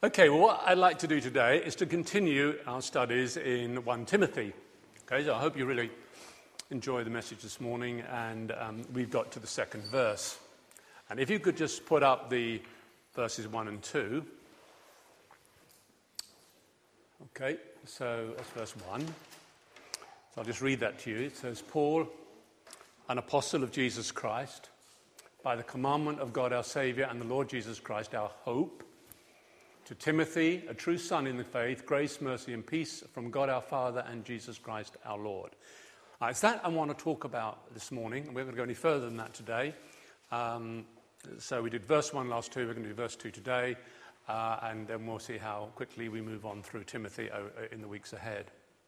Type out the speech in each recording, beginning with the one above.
Okay, well, what I'd like to do today is to continue our studies in 1 Timothy. Okay, so I hope you really enjoy the message this morning, and we've got to the second verse. And if you could just put up the verses 1 and 2. Okay, so that's verse 1. So I'll just read that to you. It says, Paul, an apostle of Jesus Christ, by the commandment of God our Saviour and the Lord Jesus Christ, our hope, to Timothy, a true son in the faith, grace, mercy, and peace from God our Father and Jesus Christ our Lord. It's that I want to talk about this morning. We're going to go any further than that today. So we did verse 1 last two, we're going to do verse 2 today, and then we'll see how quickly we move on through Timothy in the weeks ahead.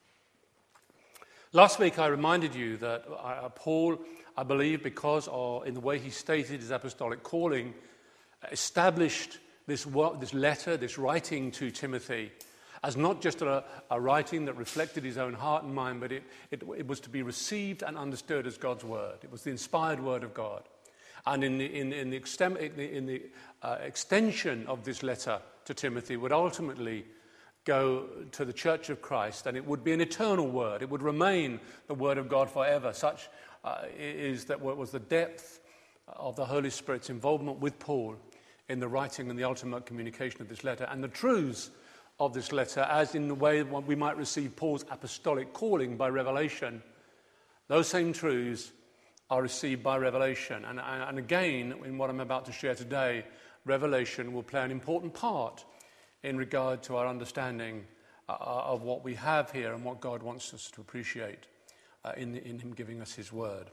Last week I reminded you that Paul, I believe, because in the way he stated his apostolic calling, established this letter, this writing to Timothy, as not just a writing that reflected his own heart and mind, but it was to be received and understood as God's word. It was the inspired word of God. And in the extension of this letter to Timothy would ultimately go to the Church of Christ, and it would be an eternal word. It would remain the word of God forever. Such was the depth of the Holy Spirit's involvement with Paul in the writing and the ultimate communication of this letter, and the truths of this letter, as in the way we might receive Paul's apostolic calling by revelation. Those same truths are received by revelation. And again, in what I'm about to share today, revelation will play an important part in regard to our understanding of what we have here and what God wants us to appreciate in him giving us his word.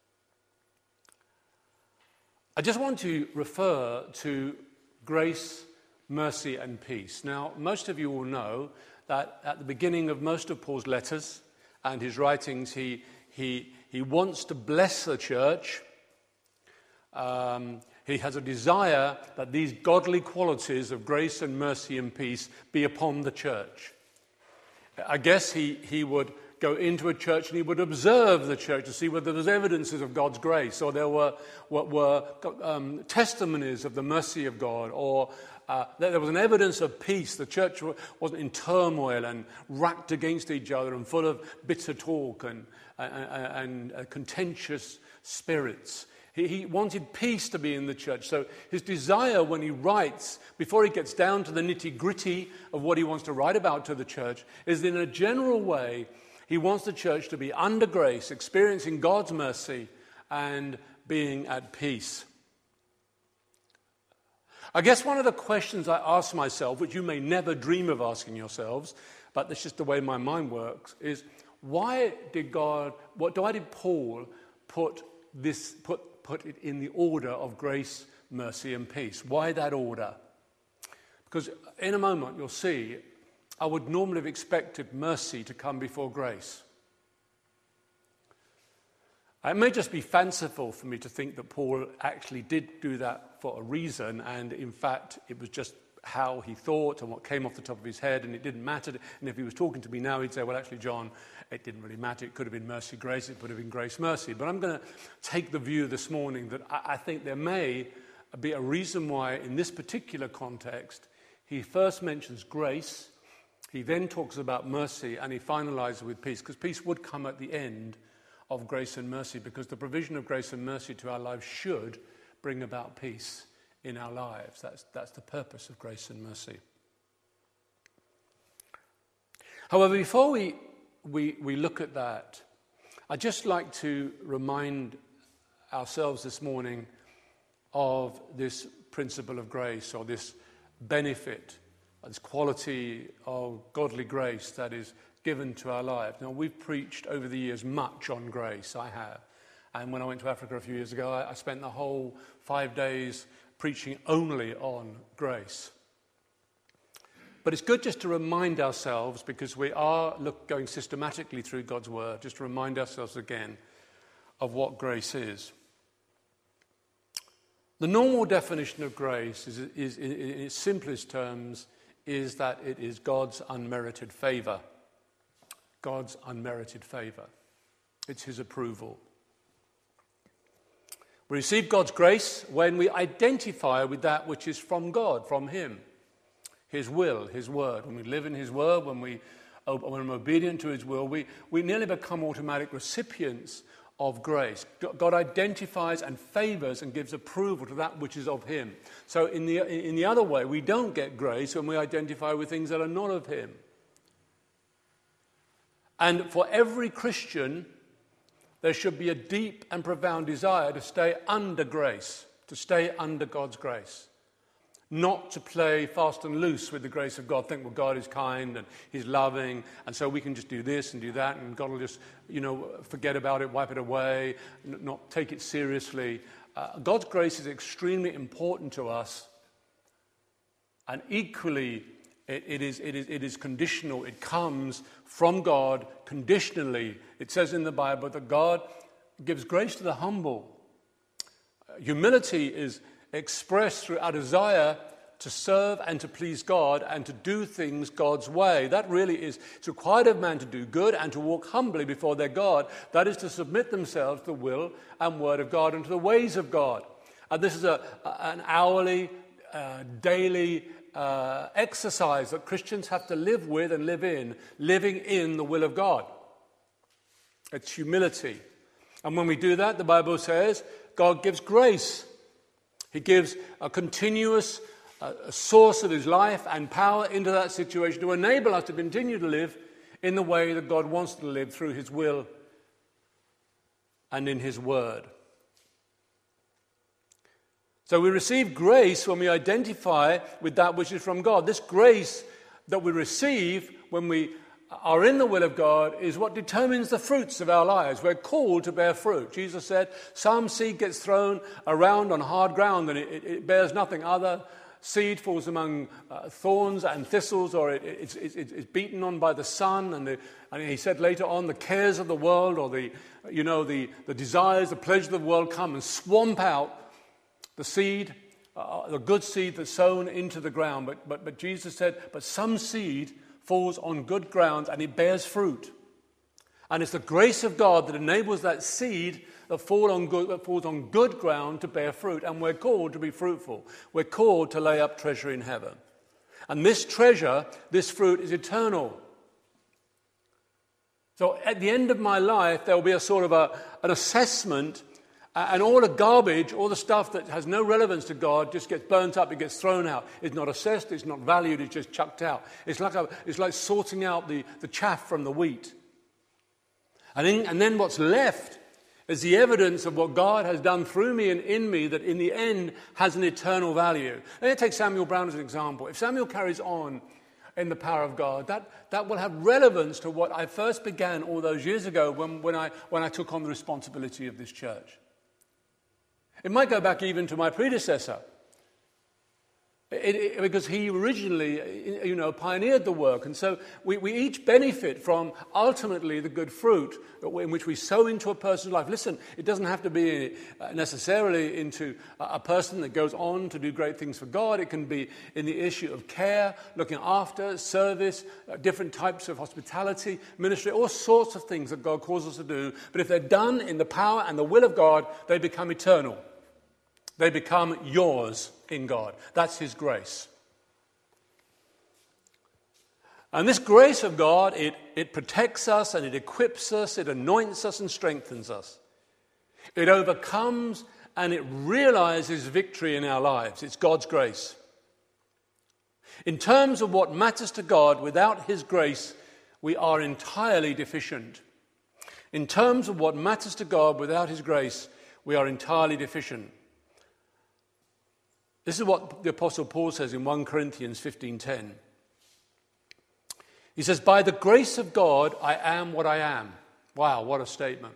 I just want to refer to grace, mercy, and peace. Now, most of you will know that at the beginning of most of Paul's letters and his writings, he wants to bless the church. He has a desire that these godly qualities of grace and mercy and peace be upon the church. I guess he would go into a church and he would observe the church to see whether there was evidences of God's grace, or there were testimonies of the mercy of God, or there was an evidence of peace. The church wasn't in turmoil and racked against each other and full of bitter talk and contentious spirits. He wanted peace to be in the church. So his desire when he writes, before he gets down to the nitty-gritty of what he wants to write about to the church, is in a general way, he wants the church to be under grace, experiencing God's mercy, and being at peace. I guess one of the questions I ask myself, which you may never dream of asking yourselves, but that's just the way my mind works, is why did Paul put it in the order of grace, mercy, and peace? Why that order? Because in a moment you'll see, I would normally have expected mercy to come before grace. It may just be fanciful for me to think that Paul actually did do that for a reason, and in fact it was just how he thought and what came off the top of his head, and it didn't matter. And if he was talking to me now, he'd say, well, actually, John, it didn't really matter. It could have been mercy, grace. It could have been grace, mercy. But I'm going to take the view this morning that I think there may be a reason why, in this particular context, he first mentions grace, he then talks about mercy, and he finalizes with peace, because peace would come at the end of grace and mercy, because the provision of grace and mercy to our lives should bring about peace in our lives. That's the purpose of grace and mercy. However, before we look at that, I'd just like to remind ourselves this morning of this principle of grace, or this benefit, this quality of godly grace that is given to our lives. Now, we've preached over the years much on grace, I have. And when I went to Africa a few years ago, I spent the whole 5 days preaching only on grace. But it's good just to remind ourselves, because we are going systematically through God's word, just to remind ourselves again of what grace is. The normal definition of grace is in its simplest terms, is that it is God's unmerited favor. God's unmerited favor. It's his approval. We receive God's grace when we identify with that which is from God, from him. his will, his word. When we live in his word, when we're obedient to his will, we nearly become automatic recipients of grace. God identifies and favors and gives approval to that which is of him. So in the other way, we don't get grace when we identify with things that are not of him. And for every Christian, there should be a deep and profound desire to stay under grace, to stay under God's grace. Not to play fast and loose with the grace of God. Think, well, God is kind and he's loving, and so we can just do this and do that, and God will just, forget about it, wipe it away, not take it seriously. God's grace is extremely important to us, and equally, it is conditional. It comes from God conditionally. It says in the Bible that God gives grace to the humble. Humility is expressed through our desire to serve and to please God and to do things God's way. That really is, it's required of man to do good and to walk humbly before their God. That is to submit themselves to the will and word of God and to the ways of God. And this is an hourly, daily exercise that Christians have to live with and live in, living in the will of God. It's humility. And when we do that, the Bible says, God gives grace. He gives a continuous source of his life and power into that situation to enable us to continue to live in the way that God wants to live through his will and in his word. So we receive grace when we identify with that which is from God. This grace that we receive when we are in the will of God is what determines the fruits of our lives. We're called to bear fruit. Jesus said, some seed gets thrown around on hard ground and it bears nothing. Other seed falls among thorns and thistles, or it's beaten on by the sun. And he said later on, the cares of the world or the desires, the pleasures of the world come and swamp out the seed, the good seed that's sown into the ground. But Jesus said, but some seed falls on good ground and it bears fruit. And it's the grace of God that enables that seed that falls on good ground to bear fruit. And we're called to be fruitful. We're called to lay up treasure in heaven. And this treasure, this fruit, is eternal. So at the end of my life, there will be a sort of an assessment, and all the garbage, all the stuff that has no relevance to God just gets burnt up, it gets thrown out. It's not assessed, it's not valued, it's just chucked out. It's like sorting out the chaff from the wheat. And then what's left is the evidence of what God has done through me and in me that in the end has an eternal value. Let me take Samuel Brown as an example. If Samuel carries on in the power of God, that will have relevance to what I first began all those years ago when I took on the responsibility of this church. It might go back even to my predecessor, because he originally, pioneered the work. And so we each benefit from ultimately the good fruit in which we sow into a person's life. Listen, it doesn't have to be necessarily into a person that goes on to do great things for God. It can be in the issue of care, looking after, service, different types of hospitality, ministry, all sorts of things that God calls us to do. But if they're done in the power and the will of God, they become eternal. They become yours in God. That's his grace. And this grace of God, it protects us and it equips us, it anoints us and strengthens us. It overcomes and it realizes victory in our lives. It's God's grace. In terms of what matters to God, without his grace, we are entirely deficient. In terms of what matters to God, without his grace, we are entirely deficient. This is what the Apostle Paul says in 1 Corinthians 15:10. He says, by the grace of God, I am what I am. Wow, what a statement.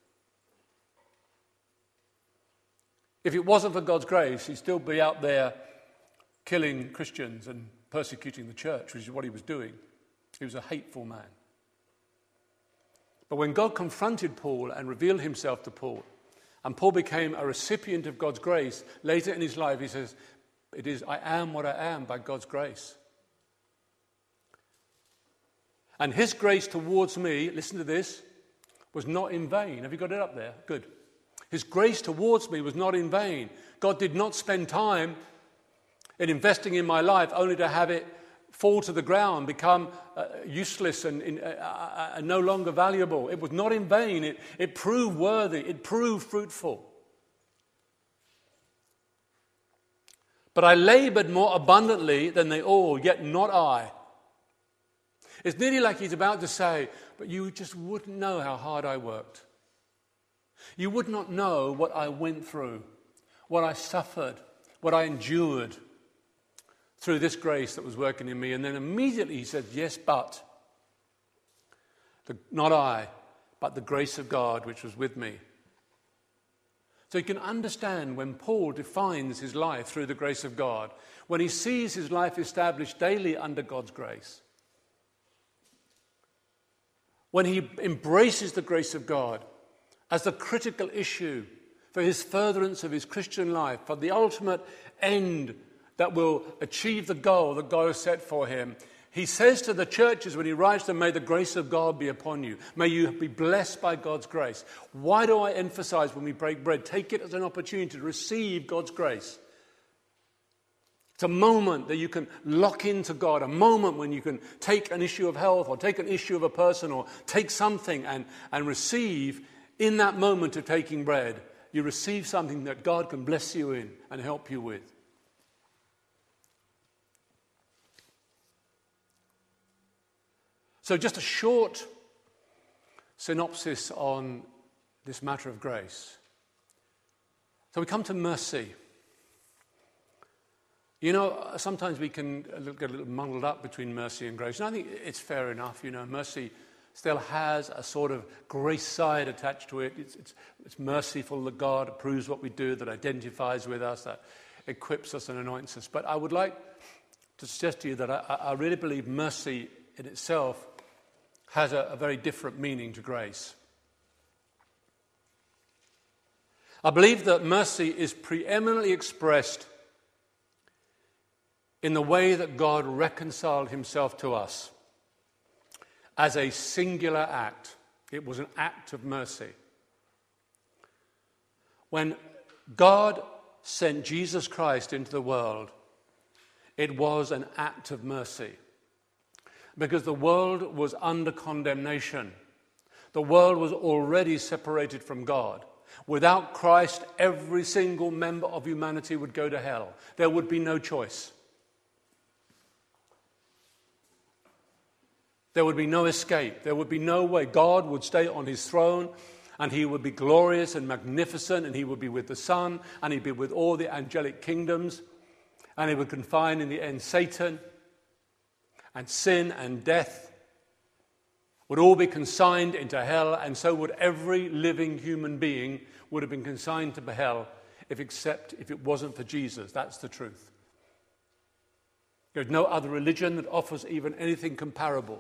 If it wasn't for God's grace, he'd still be out there killing Christians and persecuting the church, which is what he was doing. He was a hateful man. But when God confronted Paul and revealed himself to Paul, and Paul became a recipient of God's grace, later in his life he says, I am what I am by God's grace. And his grace towards me, listen to this, was not in vain. Have you got it up there? Good. His grace towards me was not in vain. God did not spend time in investing in my life only to have it fall to the ground, become useless and no longer valuable. It was not in vain. It proved worthy. It proved fruitful. But I labored more abundantly than they all, yet not I. It's nearly like he's about to say, but you just wouldn't know how hard I worked. You would not know what I went through, what I suffered, what I endured through this grace that was working in me. And then immediately he says, yes, but not I, but the grace of God which was with me. So you can understand when Paul defines his life through the grace of God, when he sees his life established daily under God's grace, when he embraces the grace of God as the critical issue for his furtherance of his Christian life, for the ultimate end that will achieve the goal that God has set for him. He says to the churches when he writes to them, may the grace of God be upon you. May you be blessed by God's grace. Why do I emphasize when we break bread? Take it as an opportunity to receive God's grace. It's a moment that you can lock into God, a moment when you can take an issue of health or take an issue of a person or take something and receive in that moment of taking bread. You receive something that God can bless you in and help you with. So just a short synopsis on this matter of grace. So we come to mercy. You know, sometimes we can get a little muddled up between mercy and grace. And I think it's fair enough. You know, mercy still has a sort of grace side attached to it. It's merciful that God approves what we do, that identifies with us, that equips us and anoints us. But I would like to suggest to you that I really believe mercy in itself has a very different meaning to grace. I believe that mercy is preeminently expressed in the way that God reconciled himself to us as a singular act. It was an act of mercy. When God sent Jesus Christ into the world, it was an act of mercy. Because the world was under condemnation. The world was already separated from God. Without Christ, every single member of humanity would go to hell. There would be no choice. There would be no escape. There would be no way. God would stay on his throne, and he would be glorious and magnificent, and he would be with the Son, and he'd be with all the angelic kingdoms, and he would confine in the end Satan. And sin and death would all be consigned into hell, and so would every living human being would have been consigned to hell except if it wasn't for Jesus. That's the truth. There's no other religion that offers even anything comparable.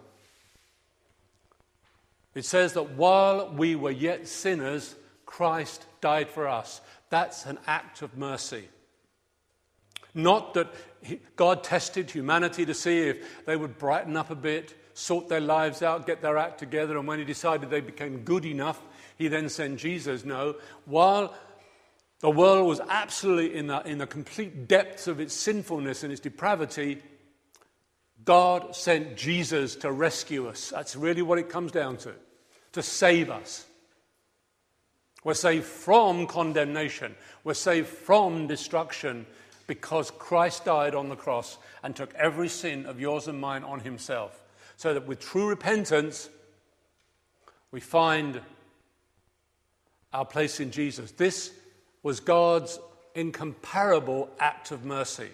It says that while we were yet sinners, Christ died for us. That's an act of mercy. Not that God tested humanity to see if they would brighten up a bit, sort their lives out, get their act together, and when he decided they became good enough, he then sent Jesus. No, while the world was absolutely in the complete depths of its sinfulness and its depravity, God sent Jesus to rescue us. That's really what it comes down to save us. We're saved from condemnation. We're saved from destruction, because Christ died on the cross and took every sin of yours and mine on himself. So that with true repentance, we find our place in Jesus. This was God's incomparable act of mercy.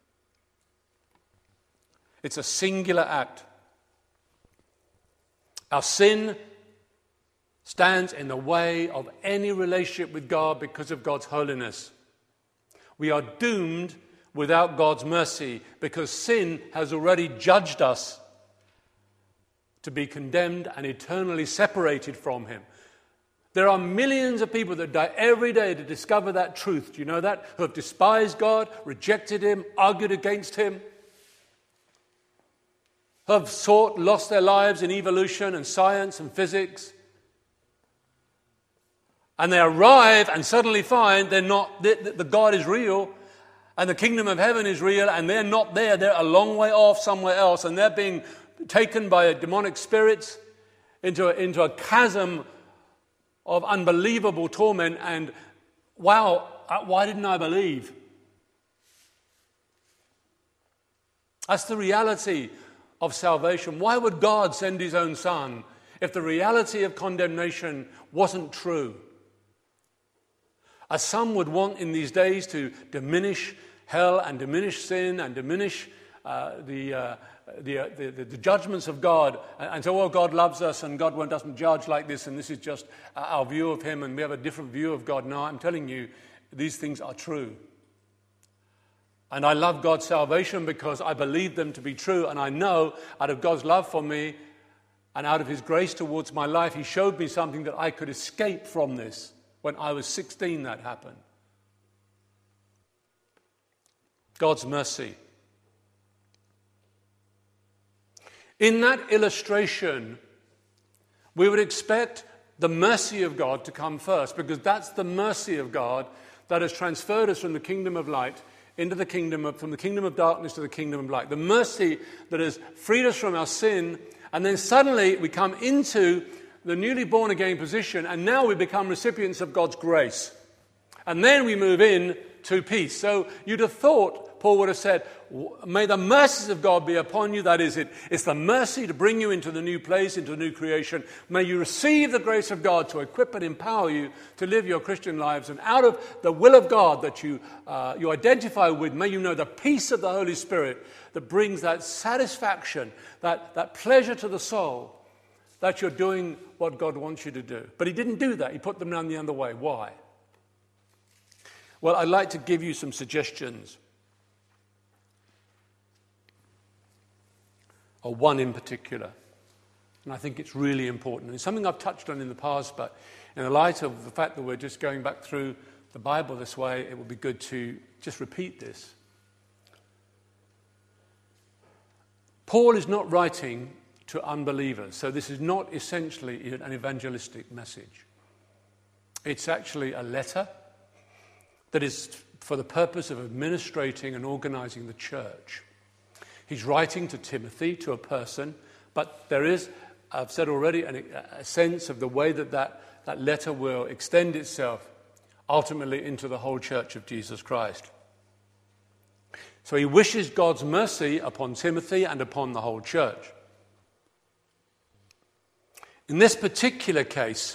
It's a singular act. Our sin stands in the way of any relationship with God because of God's holiness. We are doomed without God's mercy because sin has already judged us to be condemned and eternally separated from him. There are millions of people that die every day to discover that truth. Do you know that? Who have despised God, rejected him, argued against him, who have lost their lives in evolution and science and physics. And they arrive and suddenly find the God is real, And the kingdom of heaven is real, and they're not there. They're a long way off somewhere else, and they're being taken by demonic spirits into a chasm of unbelievable torment. And wow, why didn't I believe? That's the reality of salvation. Why would God send his own Son if the reality of condemnation wasn't true? As some would want in these days to diminish hell and diminish sin and diminish the judgments of God, and so, oh, God loves us and God doesn't judge like this, and this is just our view of him and we have a different view of God. No, I'm telling you, these things are true. And I love God's salvation because I believe them to be true, and I know out of God's love for me and out of his grace towards my life, he showed me something that I could escape from this. When I was 16, that happened. God's mercy. In that illustration, we would expect the mercy of God to come first, because that's the mercy of God that has transferred us from the kingdom of light into from the kingdom of darkness to the kingdom of light. The mercy that has freed us from our sin, and then suddenly we come into the newly born again position, and now we become recipients of God's grace. And then we move in to peace. So you'd have thought Paul would have said, may the mercies of God be upon you. That is, it's the mercy to bring you into the new place, into the new creation. May you receive the grace of God to equip and empower you to live your Christian lives. And out of the will of God that you identify with, may you know the peace of the Holy Spirit that brings that satisfaction, that pleasure to the soul, that you're doing what God wants you to do. But he didn't do that. He put them down the other way. Why? Well, I'd like to give you some suggestions. Or one in particular. And I think it's really important. It's something I've touched on in the past, but in the light of the fact that we're just going back through the Bible this way, it would be good to just repeat this. Paul is not writing to unbelievers, so this is not essentially an evangelistic message. It's actually a letter that is for the purpose of administrating and organizing the church. He's writing to Timothy, to a person, but there is, I've said already, a sense of the way that letter will extend itself ultimately into the whole church of Jesus Christ. So he wishes God's mercy upon Timothy and upon the whole church. In this particular case,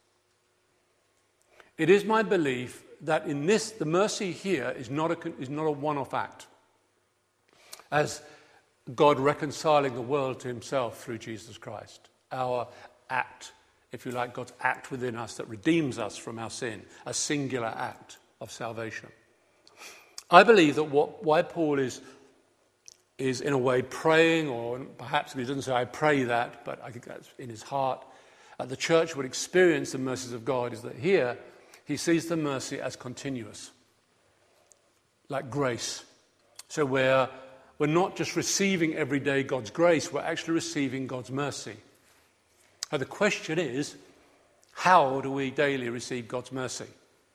it is my belief that in this, the mercy here is not a one-off act, as God reconciling the world to himself through Jesus Christ. Our act, if you like, God's act within us that redeems us from our sin, a singular act of salvation. I believe that why Paul is in a way praying, or perhaps he doesn't say I pray that, but I think that's in his heart, the church would experience the mercies of God, is that here he sees the mercy as continuous, like grace. So we're not just receiving every day God's grace, we're actually receiving God's mercy. Now the question is, how do we daily receive God's mercy?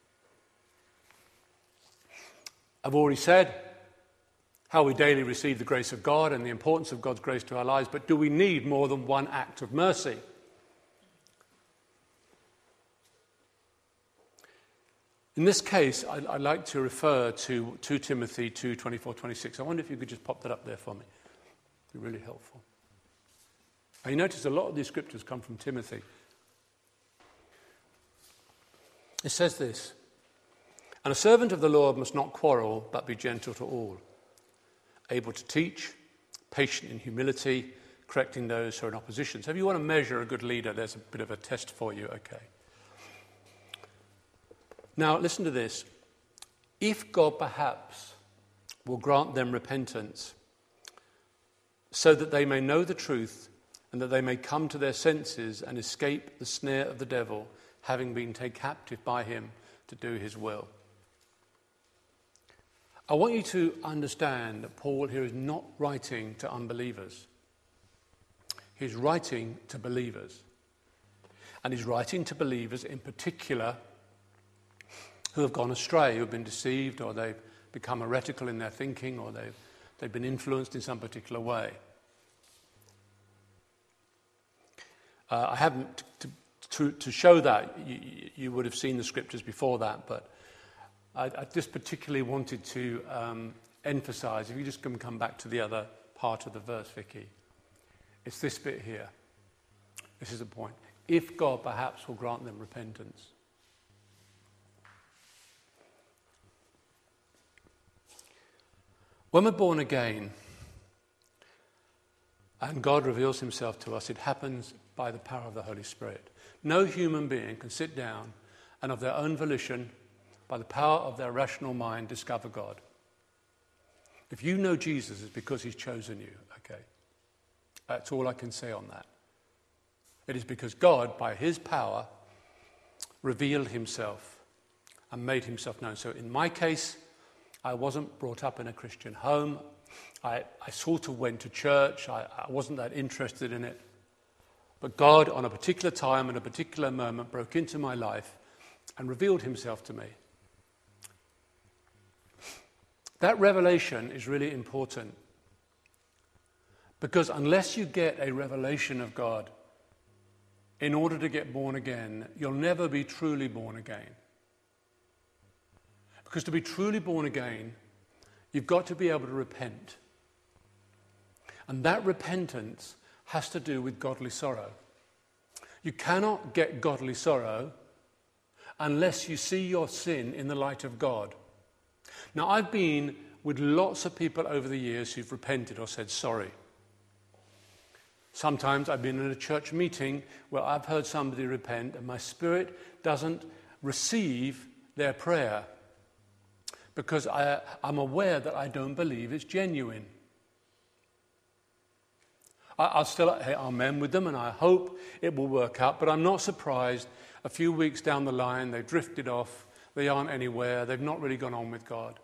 I've already said how we daily receive the grace of God and the importance of God's grace to our lives, but do we need more than one act of mercy? In this case, I'd like to refer to 2 Timothy 2:24-26. I wonder if you could just pop that up there for me. It'd be really helpful. And you notice a lot of these scriptures come from Timothy. It says this, "And a servant of the Lord must not quarrel, but be gentle to all, able to teach, patient in humility, correcting those who are in opposition." So if you want to measure a good leader, there's a bit of a test for you, okay. Now, listen to this. If God perhaps will grant them repentance so that they may know the truth and that they may come to their senses and escape the snare of the devil, having been taken captive by him to do his will. I want you to understand that Paul here is not writing to unbelievers. He's writing to believers. And he's writing to believers in particular who have gone astray, who have been deceived, or they've become heretical in their thinking, or they've been influenced in some particular way. I haven't, to show that, you would have seen the scriptures before that, but I just particularly wanted to emphasize, if you just come back to the other part of the verse, Vicky, it's this bit here. This is the point. If God perhaps will grant them repentance. When we're born again and God reveals himself to us, it happens by the power of the Holy Spirit. No human being can sit down and of their own volition, by the power of their rational mind, discover God. If you know Jesus, it's because he's chosen you, okay? That's all I can say on that. It is because God, by his power, revealed himself and made himself known. So in my case, I wasn't brought up in a Christian home. I sort of went to church. I wasn't that interested in it. But God, on a particular time and a particular moment, broke into my life and revealed himself to me. That revelation is really important. Because unless you get a revelation of God, in order to get born again, you'll never be truly born again. Because to be truly born again, you've got to be able to repent. And that repentance has to do with godly sorrow. You cannot get godly sorrow unless you see your sin in the light of God. Now, I've been with lots of people over the years who've repented or said sorry. Sometimes I've been in a church meeting where I've heard somebody repent and my spirit doesn't receive their prayer because I'm aware that I don't believe it's genuine. I'll still say amen with them and I hope it will work out, but I'm not surprised a few weeks down the line they've drifted off, they aren't anywhere, they've not really gone on with God.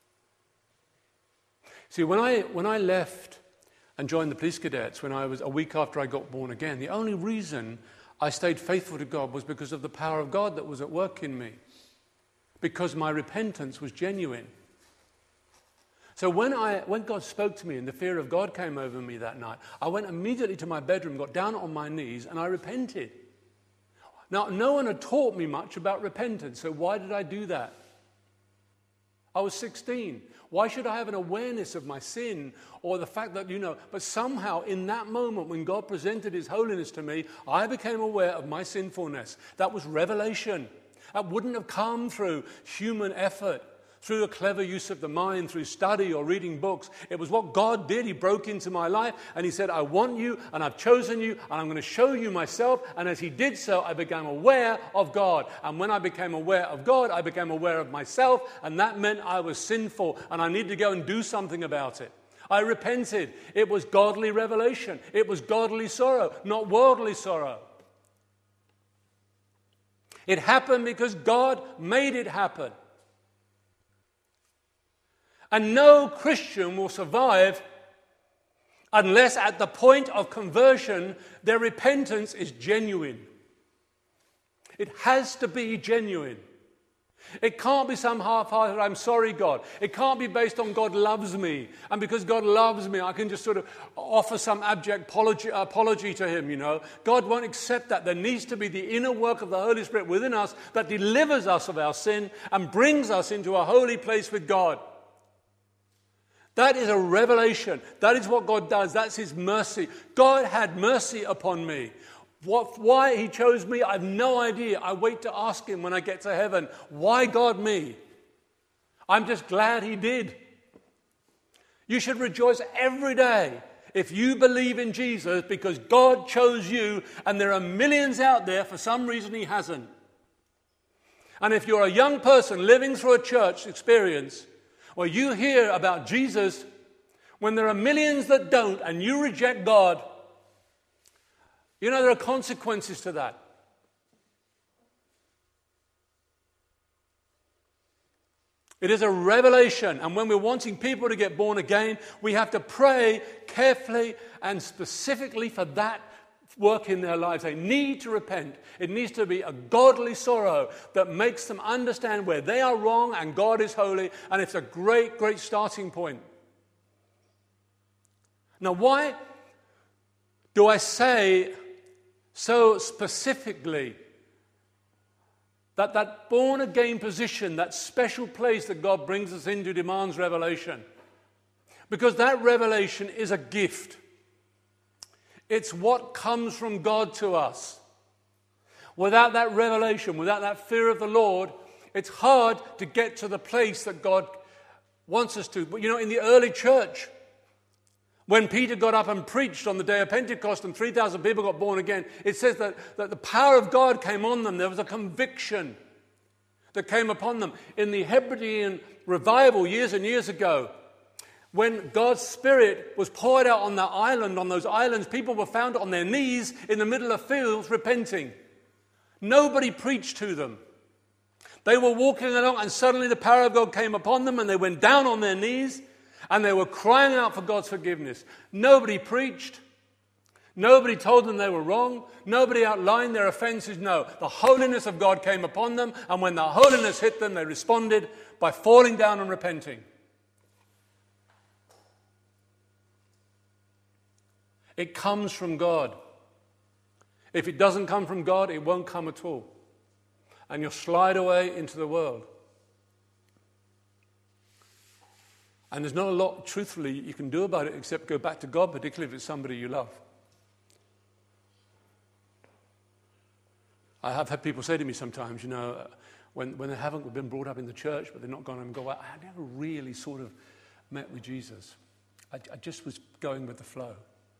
See, when I left and joined the police cadets when I was a week after I got born again, the only reason I stayed faithful to God was because of the power of God that was at work in me. Because my repentance was genuine. So when God spoke to me and the fear of God came over me that night, I went immediately to my bedroom, got down on my knees, and I repented. Now, no one had taught me much about repentance, so why did I do that? I was 16. Why should I have an awareness of my sin or the fact that, but somehow in that moment when God presented his holiness to me, I became aware of my sinfulness. That was revelation. That wouldn't have come through human effort, through a clever use of the mind, through study or reading books. It was what God did. He broke into my life and he said, I want you and I've chosen you and I'm going to show you myself. And as he did so, I became aware of God. And when I became aware of God, I became aware of myself. And that meant I was sinful and I needed to go and do something about it. I repented. It was godly revelation. It was godly sorrow, not worldly sorrow. It happened because God made it happen. And no Christian will survive unless at the point of conversion their repentance is genuine. It has to be genuine. It can't be some half-hearted, I'm sorry, God. It can't be based on God loves me. And because God loves me, I can just sort of offer some abject apology to him, God won't accept that. There needs to be the inner work of the Holy Spirit within us that delivers us of our sin and brings us into a holy place with God. That is a revelation. That is what God does. That's his mercy. God had mercy upon me. Why he chose me, I have no idea. I wait to ask him when I get to heaven. Why God me? I'm just glad he did. You should rejoice every day if you believe in Jesus because God chose you and there are millions out there for some reason he hasn't. And if you're a young person living through a church experience where you hear about Jesus when there are millions that don't and you reject God, there are consequences to that. It is a revelation, and when we're wanting people to get born again, we have to pray carefully and specifically for that work in their lives. They need to repent. It needs to be a godly sorrow that makes them understand where they are wrong and God is holy, and it's a great, great starting point. Now, why do I say so specifically that born-again position, that special place that God brings us into, demands revelation? Because that revelation is a gift. It's what comes from God to us. Without that revelation, without that fear of the Lord, it's hard to get to the place that God wants us to. But in the early church, when Peter got up and preached on the day of Pentecost and 3,000 people got born again, it says that the power of God came on them. There was a conviction that came upon them. In the Hebridean revival years and years ago, when God's Spirit was poured out on that island, on those islands, people were found on their knees in the middle of fields repenting. Nobody preached to them. They were walking along and suddenly the power of God came upon them and they went down on their knees and they were crying out for God's forgiveness. Nobody preached. Nobody told them they were wrong. Nobody outlined their offenses. No, the holiness of God came upon them, and when the holiness hit them, they responded by falling down and repenting. It comes from God. If it doesn't come from God, it won't come at all. And you'll slide away into the world. And there's not a lot, truthfully, you can do about it except go back to God, particularly if it's somebody you love. I have had people say to me sometimes, when they haven't been brought up in the church, but they're not gone and go, I never really sort of met with Jesus. I just was going with the flow.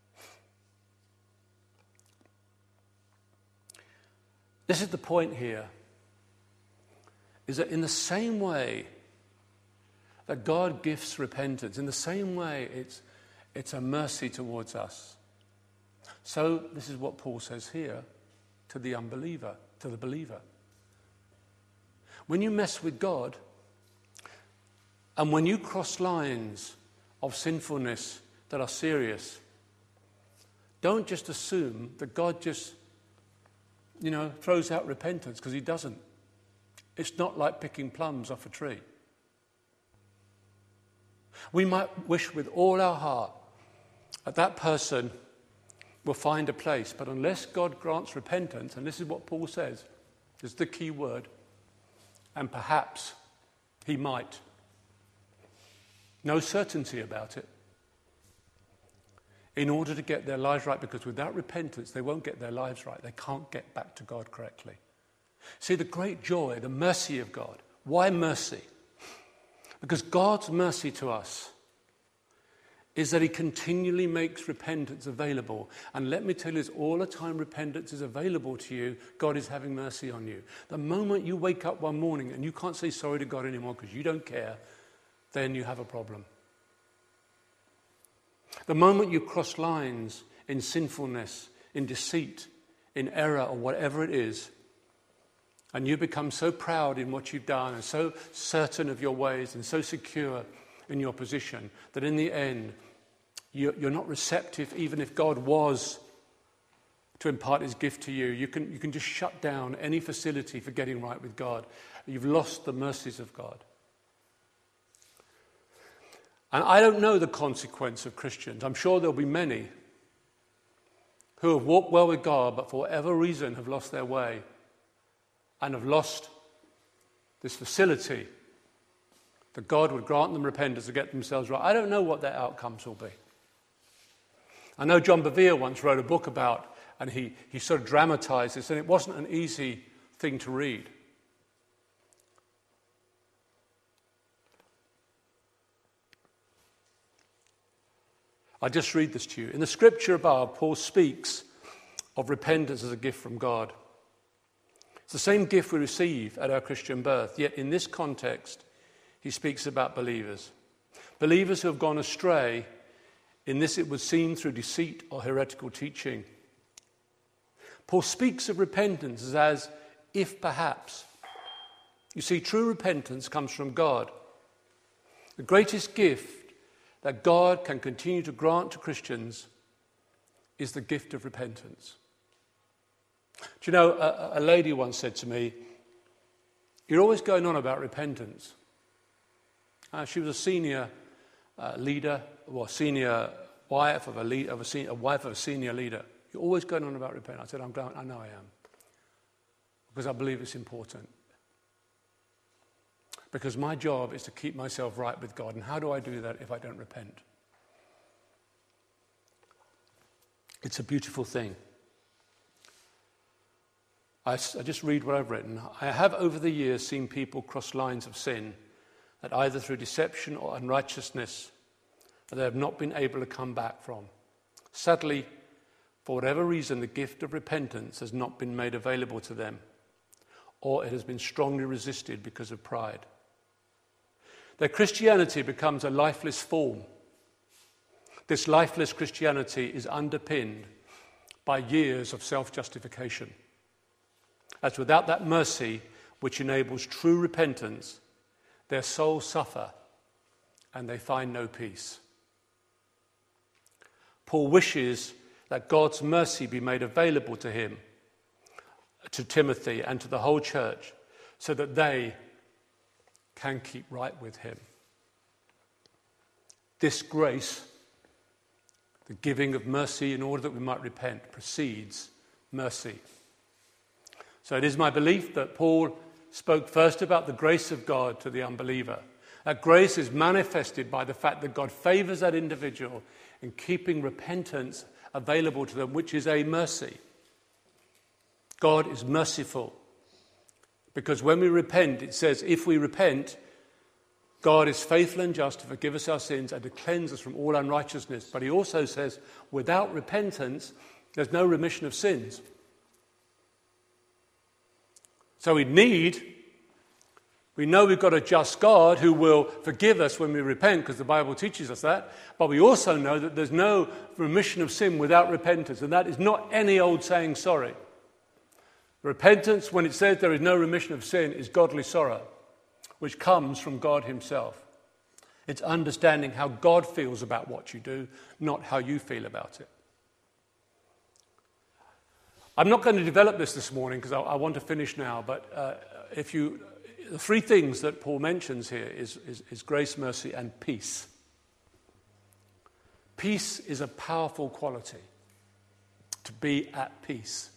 This is the point here, is that in the same way that God gifts repentance, in the same way it's a mercy towards us. So this is what Paul says here to the unbeliever, to the believer. When you mess with God, and when you cross lines of sinfulness that are serious, don't just assume that God just throws out repentance, because he doesn't. It's not like picking plums off a tree. We might wish with all our heart that person will find a place, but unless God grants repentance, and this is what Paul says, is the key word, and perhaps he might. No certainty about it. In order to get their lives right, because without repentance, they won't get their lives right. They can't get back to God correctly. See, the great joy, the mercy of God. Why mercy? Because God's mercy to us is that he continually makes repentance available. And let me tell you this, all the time repentance is available to you, God is having mercy on you. The moment you wake up one morning and you can't say sorry to God anymore because you don't care, then you have a problem. The moment you cross lines in sinfulness, in deceit, in error, or whatever it is, and you become so proud in what you've done and so certain of your ways and so secure in your position that in the end you're not receptive, even if God was to impart his gift to you. You can just shut down any facility for getting right with God. You've lost the mercies of God. And I don't know the consequence of Christians. I'm sure there'll be many who have walked well with God, but for whatever reason have lost their way and have lost this facility that God would grant them repentance to get themselves right. I don't know what their outcomes will be. I know John Bevere once wrote a book about, and he sort of dramatized this, and it wasn't an easy thing to read. I'll just read this to you. In the scripture above, Paul speaks of repentance as a gift from God. It's the same gift we receive at our Christian birth, yet in this context, he speaks about believers. Believers who have gone astray. In this it was seen through deceit or heretical teaching. Paul speaks of repentance as if perhaps. You see, true repentance comes from God. The greatest gift that God can continue to grant to Christians is the gift of repentance. Do you know, a lady once said to me, "You're always going on about repentance." She was a senior leader, or senior wife of a senior leader. "You're always going on about repentance." I said, I know I am. Because I believe it's important. Because my job is to keep myself right with God. And how do I do that if I don't repent? It's a beautiful thing. I just read what I've written. "I have over the years seen people cross lines of sin that either through deception or unrighteousness that they have not been able to come back from. Sadly, for whatever reason, the gift of repentance has not been made available to them, or it has been strongly resisted because of pride. Their Christianity becomes a lifeless form. This lifeless Christianity is underpinned by years of self-justification. As without that mercy which enables true repentance, their souls suffer and they find no peace." Paul wishes that God's mercy be made available to him, to Timothy and to the whole church, so that they can keep right with him. This grace, the giving of mercy in order that we might repent, precedes mercy. So it is my belief that Paul spoke first about the grace of God to the unbeliever. That grace is manifested by the fact that God favors that individual in keeping repentance available to them, which is a mercy. God is merciful. Because when we repent, it says, if we repent, God is faithful and just to forgive us our sins and to cleanse us from all unrighteousness. But he also says, without repentance, there's no remission of sins. So we know we've got a just God who will forgive us when we repent, because the Bible teaches us that. But we also know that there's no remission of sin without repentance. And that is not any old saying sorry. Repentance, when it says there is no remission of sin, is godly sorrow, which comes from God himself. It's understanding how God feels about what you do, not how you feel about it. I'm not going to develop this morning because I want to finish now, but the three things that Paul mentions here is grace, mercy, and peace. Peace is a powerful quality. To be at peace.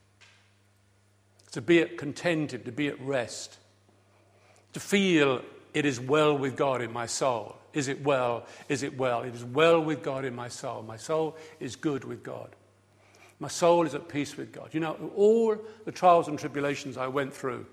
To be contented, to be at rest. To feel it is well with God in my soul. Is it well? Is it well? It is well with God in my soul. My soul is good with God. My soul is at peace with God. You know, all the trials and tribulations I went through,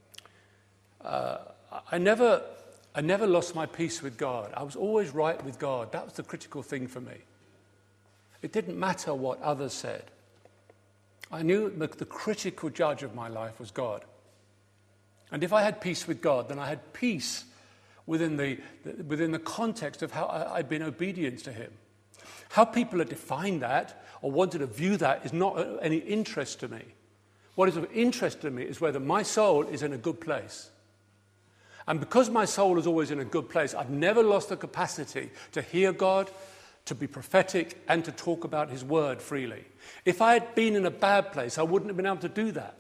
I never lost my peace with God. I was always right with God. That was the critical thing for me. It didn't matter what others said. I knew that the critical judge of my life was God. And if I had peace with God, then I had peace within the context of how I'd been obedient to him. How people have defined that or wanted to view that is not of any interest to me. What is of interest to me is whether my soul is in a good place. And because my soul is always in a good place, I've never lost the capacity to hear God, to be prophetic, and to talk about his word freely. If I had been in a bad place, I wouldn't have been able to do that.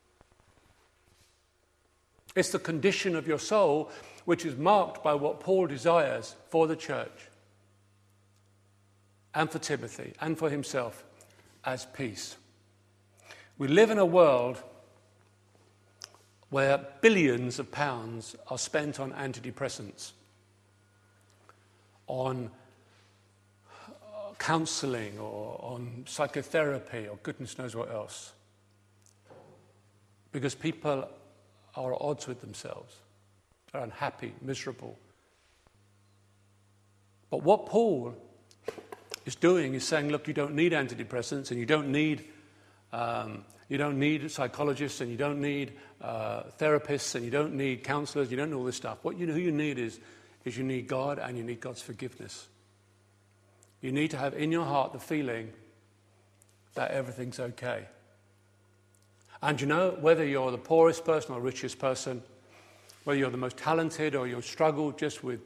It's the condition of your soul which is marked by what Paul desires for the church and for Timothy and for himself as peace. We live in a world where billions of pounds are spent on antidepressants, on counselling or on psychotherapy or goodness knows what else. Because people are at odds with themselves. They're unhappy, miserable. But what Paul is doing is saying, look, you don't need antidepressants and you don't need psychologists and you don't need therapists and you don't need counselors, you don't need all this stuff. Who you need is you need God and you need God's forgiveness. You need to have in your heart the feeling that everything's okay. And you know, whether you're the poorest person or richest person, whether you're the most talented or you struggle just with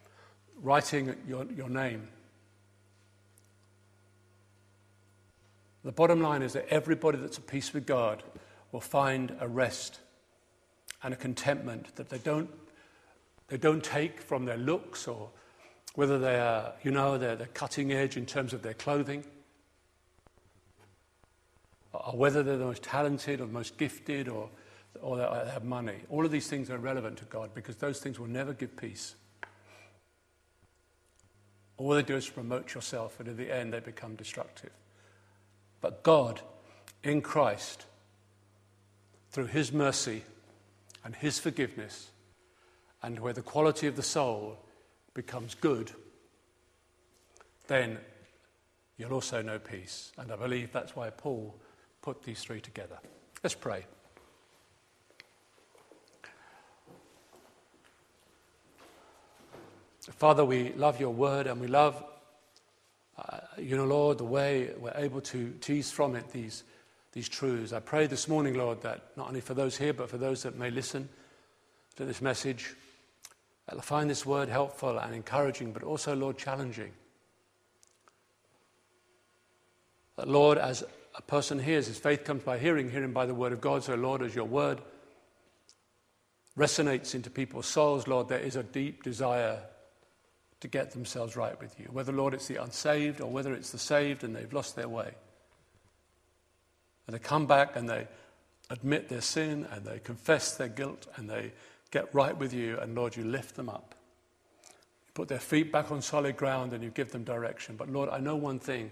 writing your name, The bottom line is that everybody that's at peace with God will find a rest and a contentment that they don't take from their looks, or whether they're cutting edge in terms of their clothing, or whether they're the most talented or the most gifted, or they have money. All of these things are irrelevant to God, because those things will never give peace. All they do is promote yourself, and in the end they become destructive. But God, in Christ, through his mercy and his forgiveness, and where the quality of the soul becomes good, then you'll also know peace. And I believe that's why Paul put these three together. Let's pray. Father, we love your word, and we love, Lord, the way we're able to tease from it these truths. I pray this morning, Lord, that not only for those here, but for those that may listen to this message, that they'll find this word helpful and encouraging, but also, Lord, challenging. That, Lord, as a person hears, his faith comes by hearing by the word of God. So, Lord, as your word resonates into people's souls, Lord, there is a deep desire to get themselves right with you. Whether, Lord, it's the unsaved or whether it's the saved and they've lost their way. And they come back and they admit their sin and they confess their guilt and they get right with you, and, Lord, you lift them up. You put their feet back on solid ground and you give them direction. But, Lord, I know one thing.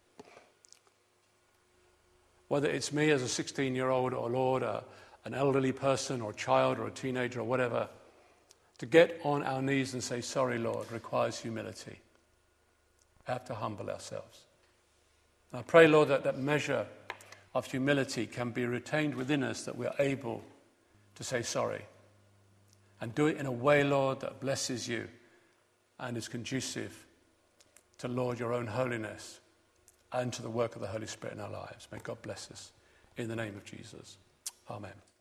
Whether it's me as a 16-year-old or, Lord, an elderly person or a child or a teenager or whatever, to get on our knees and say, sorry, Lord, requires humility. We have to humble ourselves. And I pray, Lord, that measure of humility can be retained within us, that we are able to say sorry. And do it in a way, Lord, that blesses you and is conducive to, Lord, your own holiness and to the work of the Holy Spirit in our lives. May God bless us. In the name of Jesus. Amen.